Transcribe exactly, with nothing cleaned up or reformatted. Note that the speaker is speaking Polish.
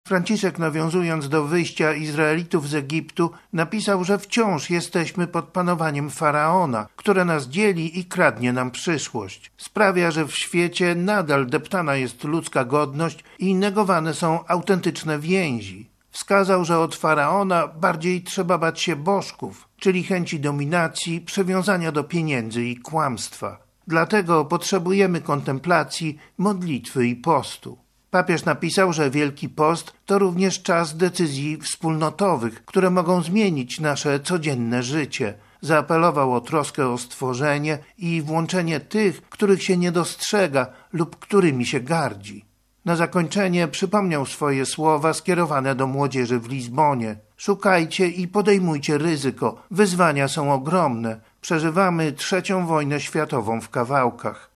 Franciszek, nawiązując do wyjścia Izraelitów z Egiptu, napisał, że wciąż jesteśmy pod panowaniem Faraona, które nas dzieli i kradnie nam przyszłość. Sprawia, że w świecie nadal deptana jest ludzka godność i negowane są autentyczne więzi. Wskazał, że od Faraona bardziej trzeba bać się bożków, czyli chęci dominacji, przywiązania do pieniędzy i kłamstwa. Dlatego potrzebujemy kontemplacji, modlitwy i postu. Papież napisał, że Wielki Post to również czas decyzji wspólnotowych, które mogą zmienić nasze codzienne życie. Zaapelował o troskę o stworzenie i włączenie tych, których się nie dostrzega lub którymi się gardzi. Na zakończenie przypomniał swoje słowa skierowane do młodzieży w Lizbonie. Szukajcie i podejmujcie ryzyko. Wyzwania są ogromne. Przeżywamy trzecią wojnę światową w kawałkach.